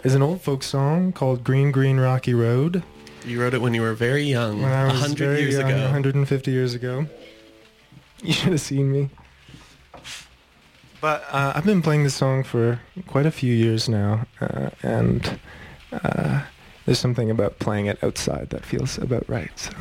is an old folk song called Green, Green Rocky Road. You wrote it when you were very young, When I was 100 very years young, ago. 150 years ago. You should have seen me. But I've been playing this song for quite a few years now, and there's something about playing it outside that feels about right. So.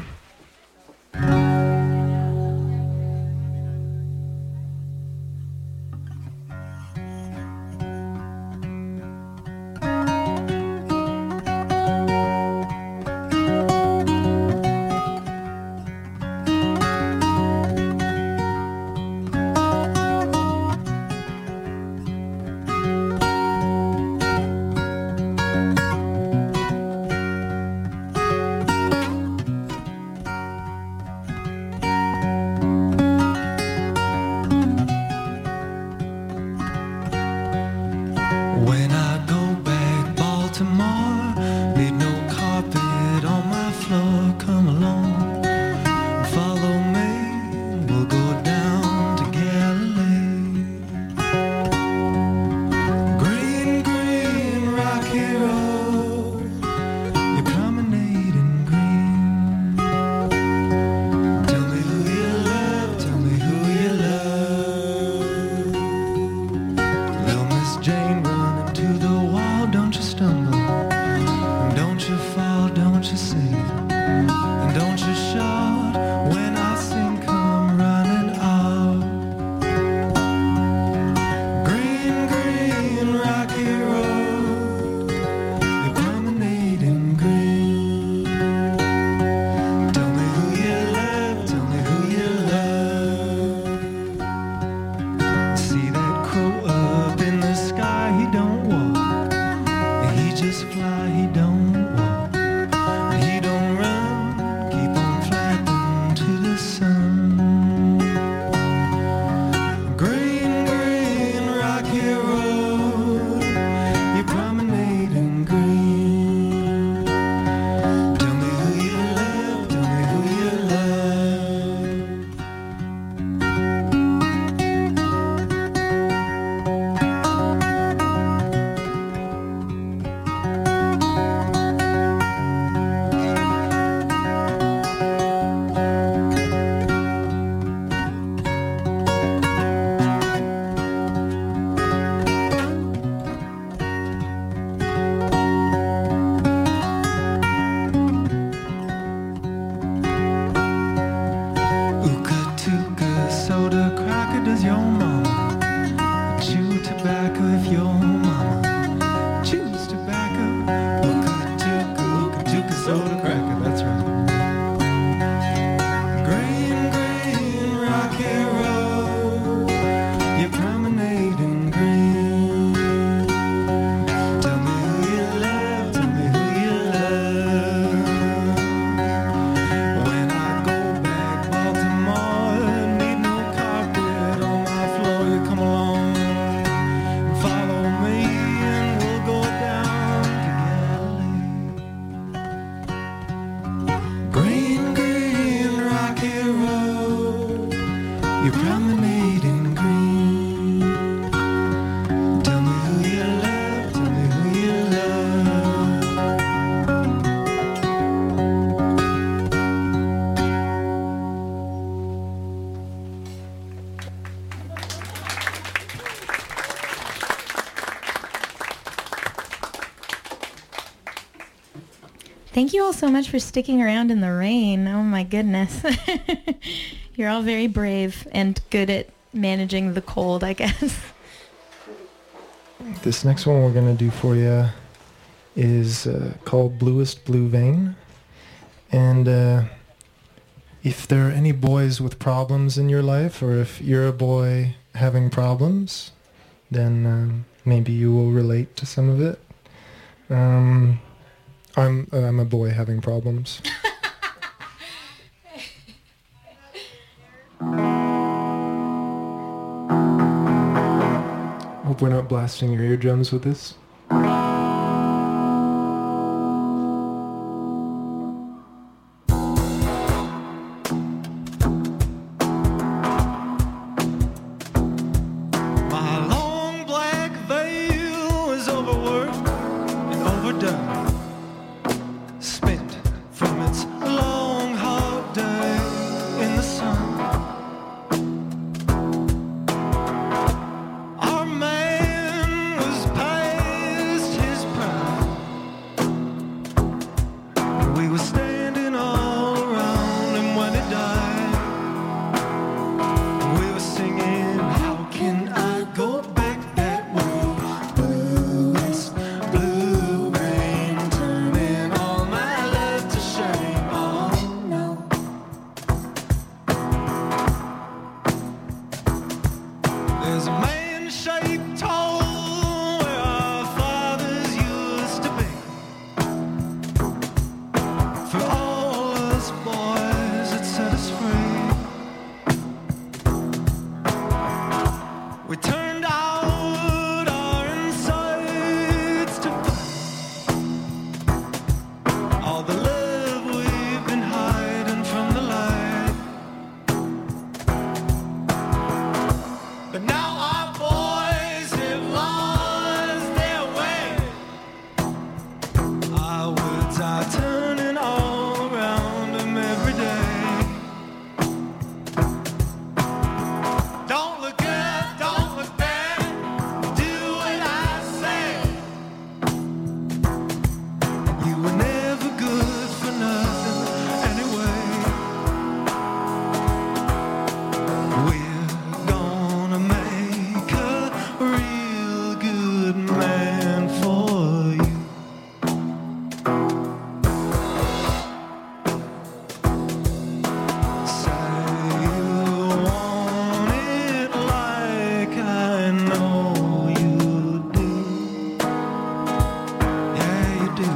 Thank you all so much for sticking around in the rain. Oh my goodness. You're all very brave and good at managing the cold, I guess. This next one we're going to do for you is called Bluest Blue Vein. And if there are any boys with problems in your life, or if you're a boy having problems, then maybe you will relate to some of it. I'm a boy having problems. Hope we're not blasting your eardrums with this. My long black veil is overworked and done, spent from its long hard day in the sun. Our man was past his prime. We were standing all around him when he died. We were singing, how can I go back that way? Bluest blue rain, turning all my love to shame. Oh no. There's a man-shaped hole where our fathers used to be. For all us boys, it set us free. We turned out our insides to find all the love we've been hiding from the light. But now our boys have lost their way. Our words are turning all around them every day. Don't look up, don't look back, do what I say. You were never good for nothing anyway. We're gonna make a real good man for you. Say you want it like I know you do. Yeah, you do.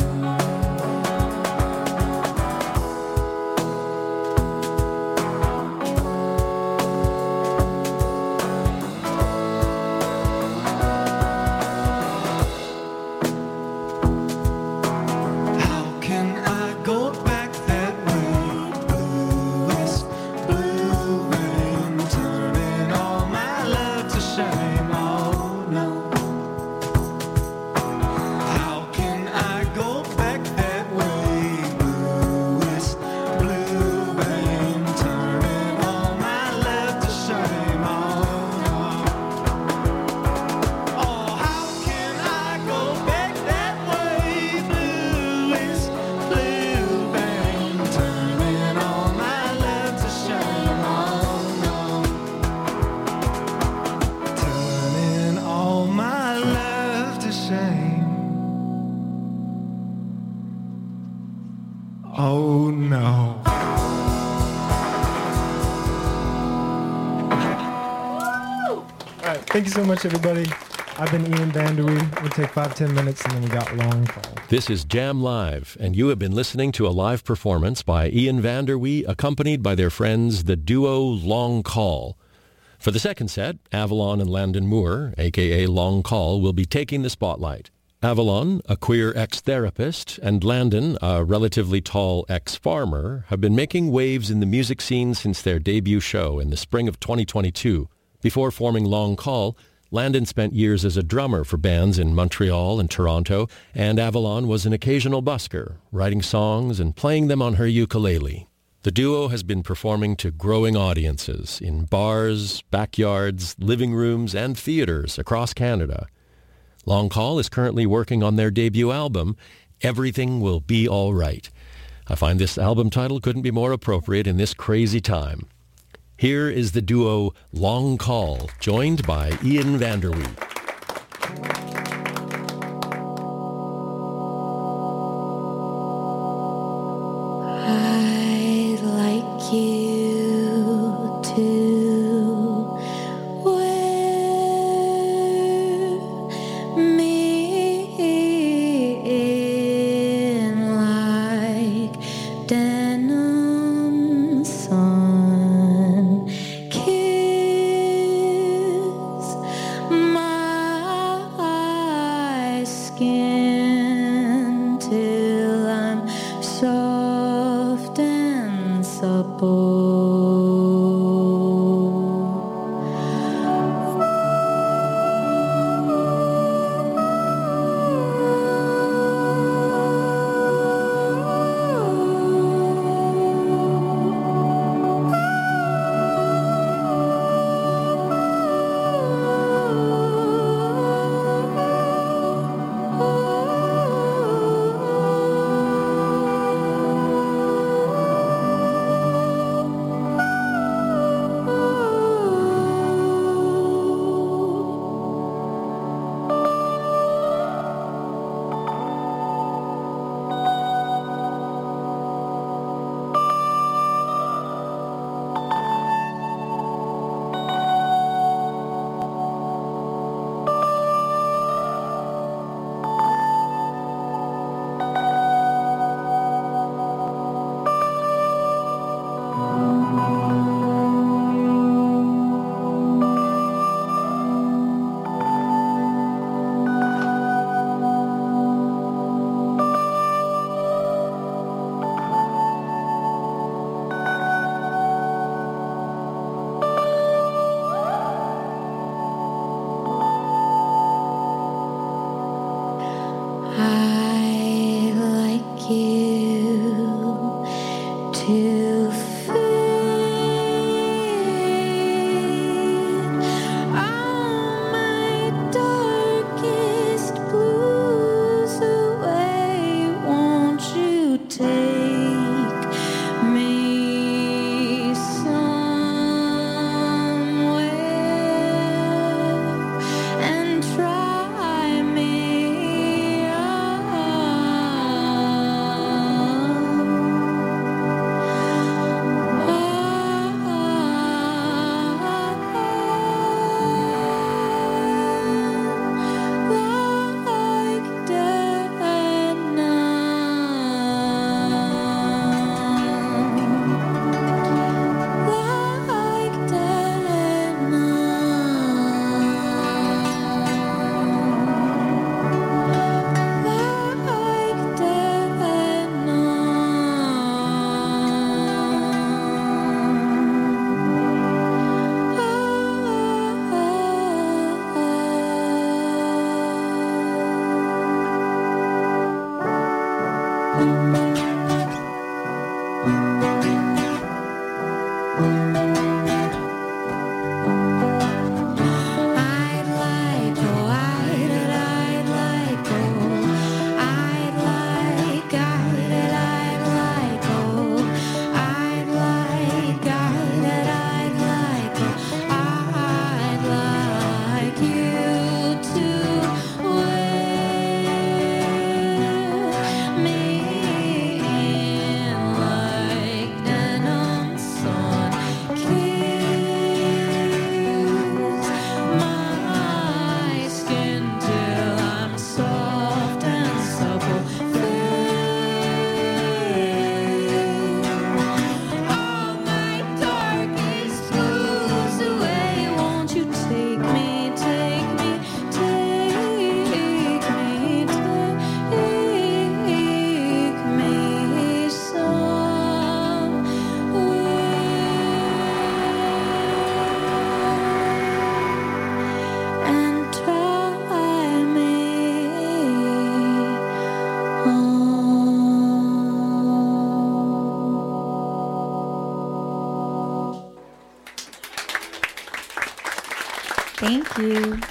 How can I go back that way? Bluest blue rain, turning all my love to shame. Oh no. How can I go back that way? Bluest blue rain, turning all my love to shame. Oh no. Oh, how can I go back that way? Bluest blue rain, turning all my love to shame. Oh no. Turning all my love to shame. Oh no. All right, thank you so much, everybody. I've been Ian Vanderwee. We'll take 5-10 minutes, and then we got Long Call. This is Jam Live, and you have been listening to a live performance by Ian Vanderwee, accompanied by their friends, the duo Long Call. For the second set, Avalon and Landon Moore, a.k.a. Long Call, will be taking the spotlight. Avalon, a queer ex-therapist, and Landon, a relatively tall ex-farmer, have been making waves in the music scene since their debut show in the spring of 2022. Before forming Long Call, Landon spent years as a drummer for bands in Montreal and Toronto, and Avalon was an occasional busker, writing songs and playing them on her ukulele. The duo has been performing to growing audiences in bars, backyards, living rooms, and theaters across Canada. Long Call is currently working on their debut album, Everything Will Be All Right. I find this album title couldn't be more appropriate in this crazy time. Here is the duo Long Call, joined by Ian Vanderwee. I'd like you to wear me in like denim sun, kiss my you.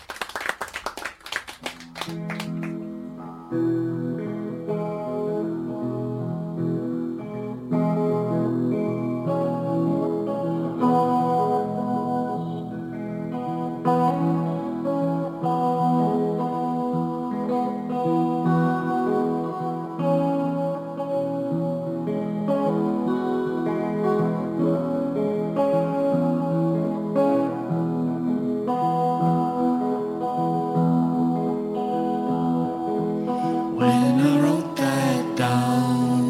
When I wrote that down,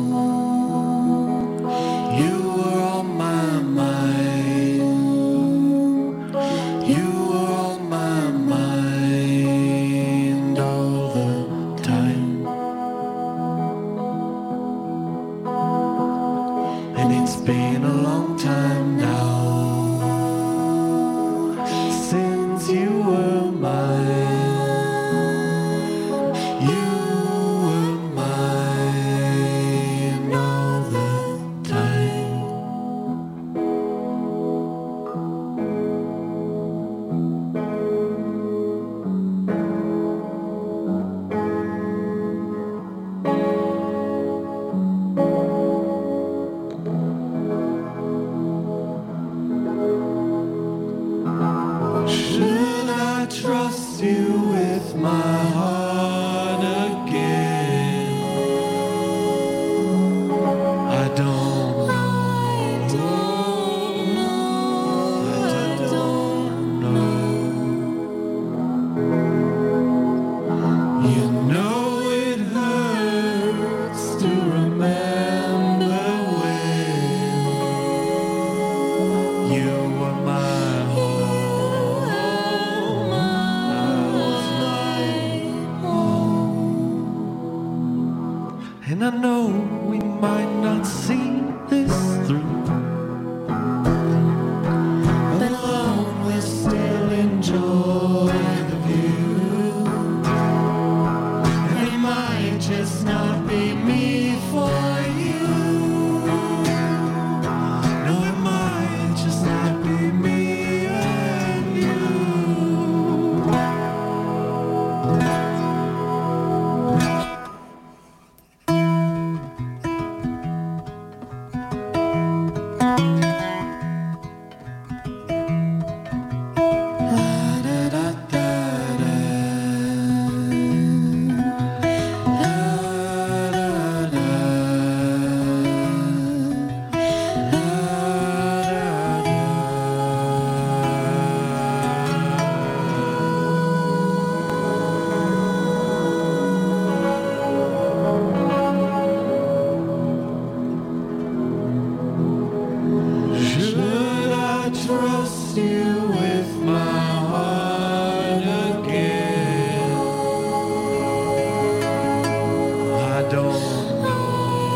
you were on my mind. You were on my mind all the time. And it's been a long time now since you were mine. You were mine all the time. Should I trust you with my heart again? I don't know. I don't know. You know it hurts to remember when you were my home. I was like, and I know we might not see this through, but alone we'll still enjoy the view. And it might just not be me for you. No, it might just not be me and you. Should I trust you with my heart again? I don't know.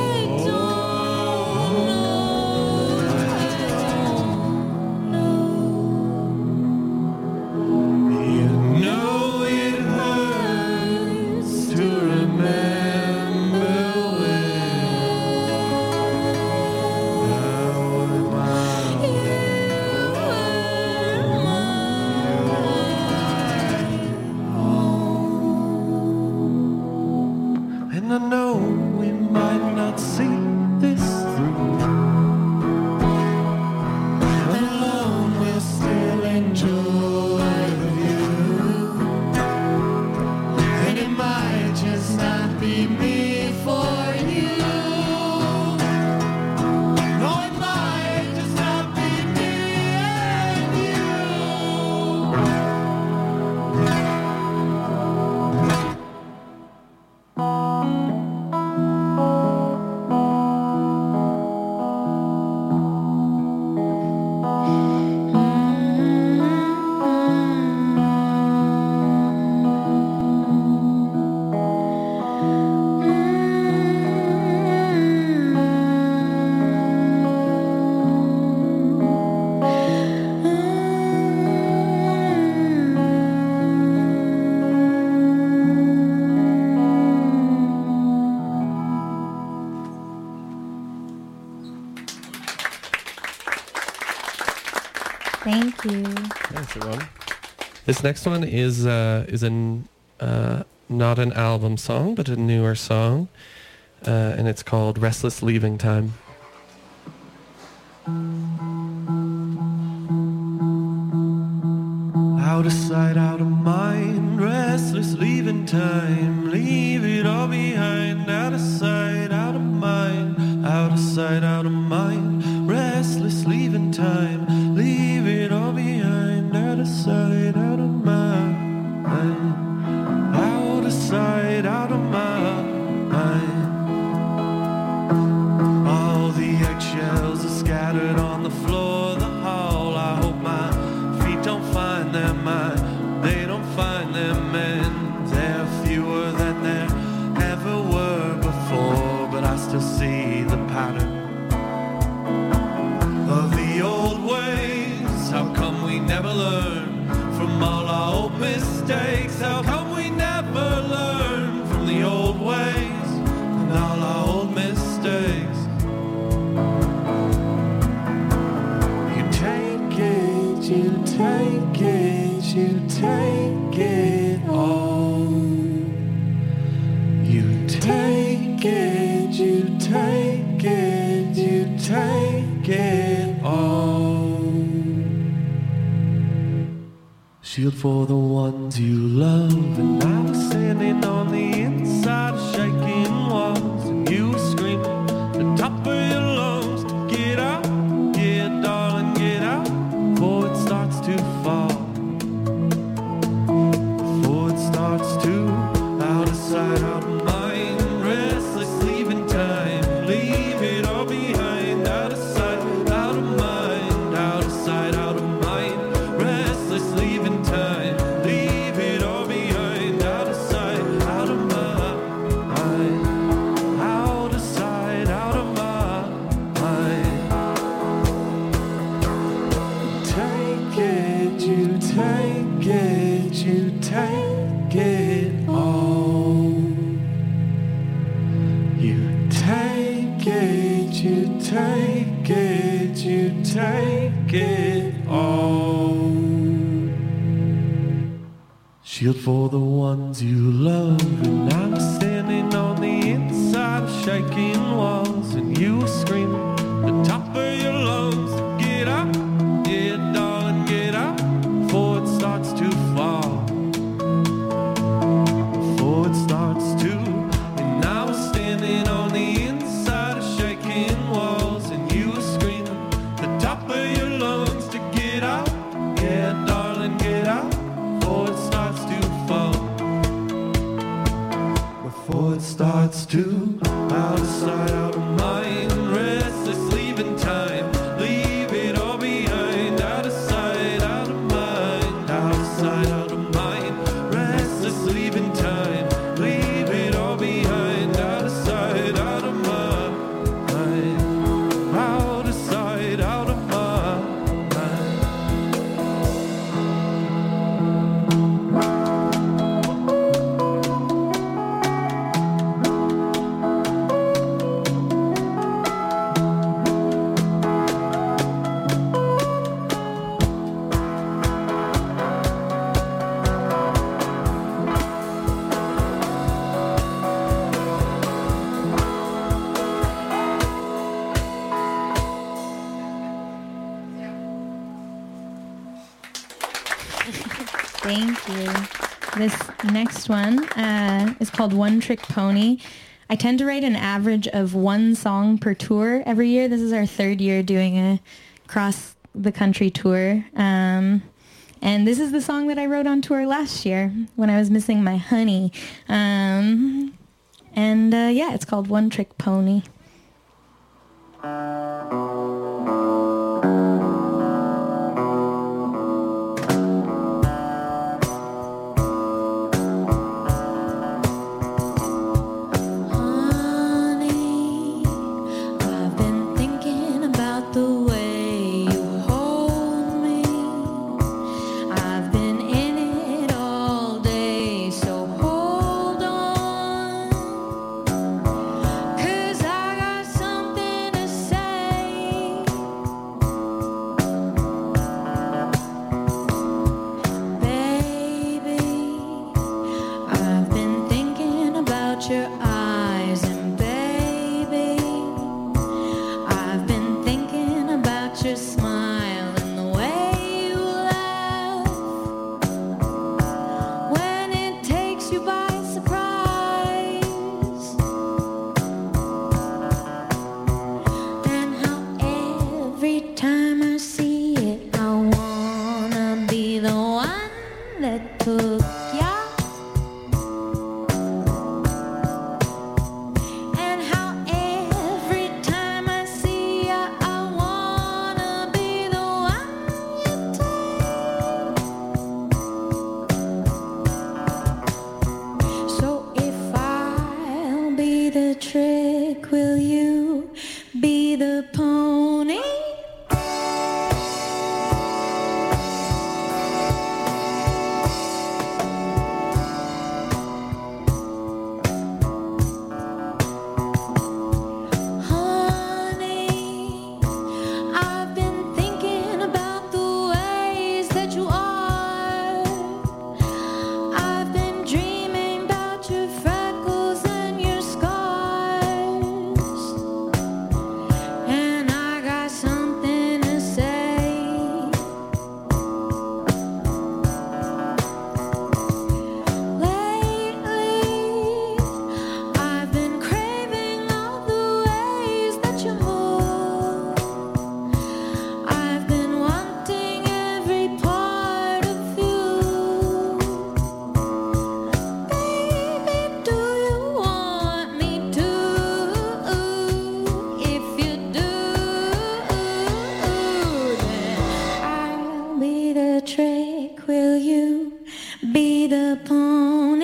You know it hurts to remember when I was my and I know we might not see this through, but alone we'll still enjoy the view. And it might just not be me for you. No, it might just not be me and you. Thank you. Thanks, everyone. This next one is not an album song, but a newer song, and it's called Restless Leaving Time. Out of sight, out of mind, restless leaving time. Leave it all behind. Out of sight, out of mind. Out of sight, out of mind, restless leaving time. Leave it all behind. Out of sight, out of mind. Out of sight, out of mind. All the eggshells are scattered on the floor of the hall. I hope my feet don't find them, they don't find them, and they're fewer than there ever were before. But I still see the pattern of the old ways. How come we never learn from all our old mistakes? How come we never learn from the old ways and all our old mistakes? You take it, you take it, you take it all. You take it, you take it, you take it all. Shield for the ones you love, and I was standing on the inside of shaking walls, and you were screaming at the top of your lungs to get out, get darling, get out, before it starts to fall, before it starts to, out of sight, out of mind, restless leaving time, leave it all behind, out of sight, out of mind, out of sight, out of mind, restless leaving time, leave it all behind, out of sight, out of mind, out of sight, out of mind. Take it, you take it, you take it all. You take it, you take it, you take it all. Shield for the ones you love, and I was standing on the inside of shaking walls, and you were screaming at the top of your lungs to get out, get darling, get out, before it starts to fall, before it starts to. And I was standing on the inside of shaking walls, and you were screaming at the top of your lungs to get out, get darling, get out, before it starts to fall, before it starts to, out of sight, out of mind, restless leaving time, leave it all behind, out of sight, out of mind, out of sight, out of mind, restless leaving time, leave it all behind, out of sight, out of mind, out of sight, out of mind. Thank you. This next one is called One Trick Pony. I tend to write an average of one song per tour every year. This is our third year doing a cross the country tour. And this is the song that I wrote on tour last year when I was missing my honey. Yeah, it's called One Trick Pony. Honey, I've been thinking about the way you hold me. I've been in it all day, so hold on. 'Cause I got something to say. be the trick? Will you be the pony? Honey, I've been thinking about the ways that you are. I've been dreaming about your freckles and your scars. And I got something to say. Lately, I've been craving all the ways that you move. I've been wanting every part of you. Baby, do you want me to? If you do, then I'll be the trick. Will you be the pony?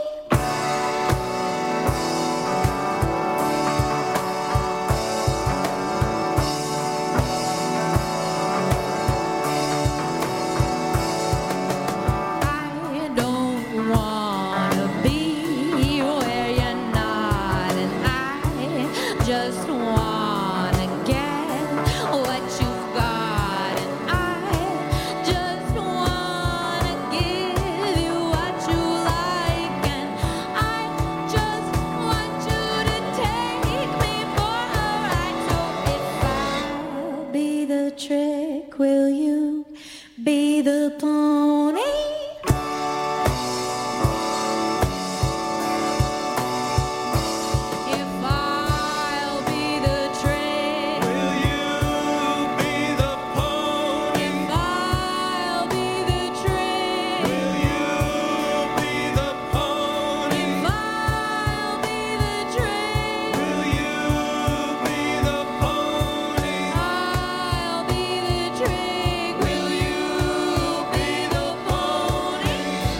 I don't wanna be where you're not, and I just wanna get what you've got, and I just wanna give you what you like, and I just want you to take me for a ride. So if I'll be the trick, will you be the pony? If I'll be the trick, Will you be the pony? if I'll be the trick, Will you be the pony? if I'll be the trick, Will you be the pony? I'll be the trick. Will you be the pony?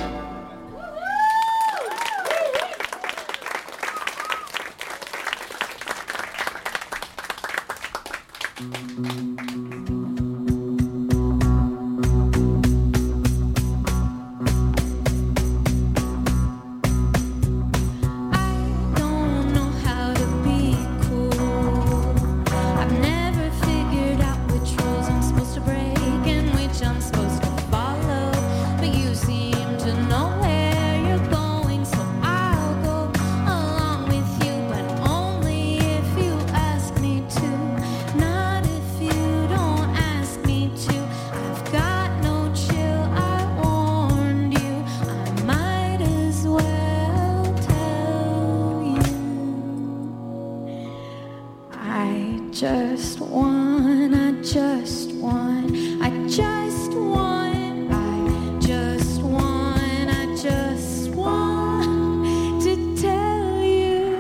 I don't know how to be cool. I've never figured out which rules I'm supposed to break and which I'm supposed to follow. But you seem to know where you're going, so I'll go along with you, but only if you ask me to. Not if you don't ask me to. I've got no chill, I warned you. I might as well tell you. I just want, I just want, I just want, I just want, I just want to tell you.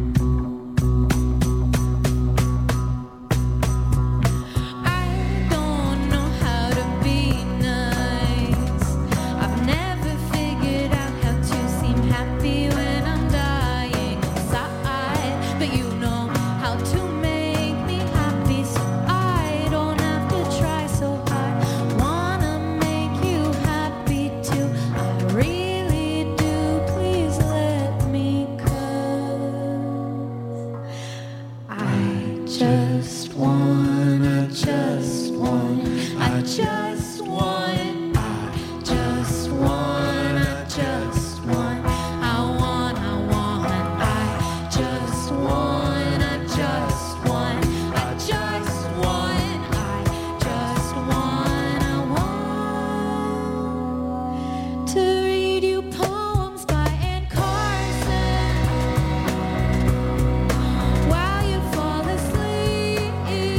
I don't know how to be nice. I've never figured out how to seem happy when I'm dying inside. But you know how to make me happy, so I don't have to try so hard. Wanna make you happy too. I really do. Please let me, 'cause I just want, I just want, I just want, I just want, I just want, I want, I just want, I just want, I just want, I just want, I want to read you poems by Anne Carson while you fall asleep.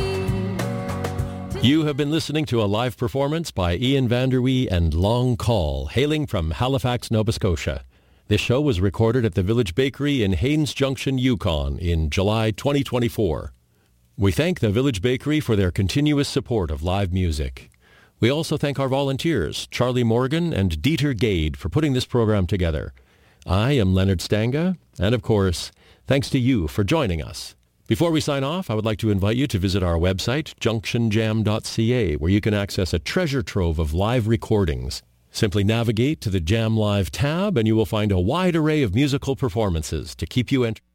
You have been listening to a live performance by Ian Vanderwee and Long Call, hailing from Halifax, Nova Scotia. This show was recorded at the Village Bakery in Haines Junction, Yukon in July 2024. We thank the Village Bakery for their continuous support of live music. We also thank our volunteers, Charlie Morgan and Dieter Gade, for putting this program together. I am Leonard Stanga, and of course, Thanks to you for joining us. Before we sign off, I would like to invite you to visit our website, junctionjam.ca, where you can access a treasure trove of live recordings. Simply navigate to the Jam Live tab and you will find a wide array of musical performances to keep you entertained.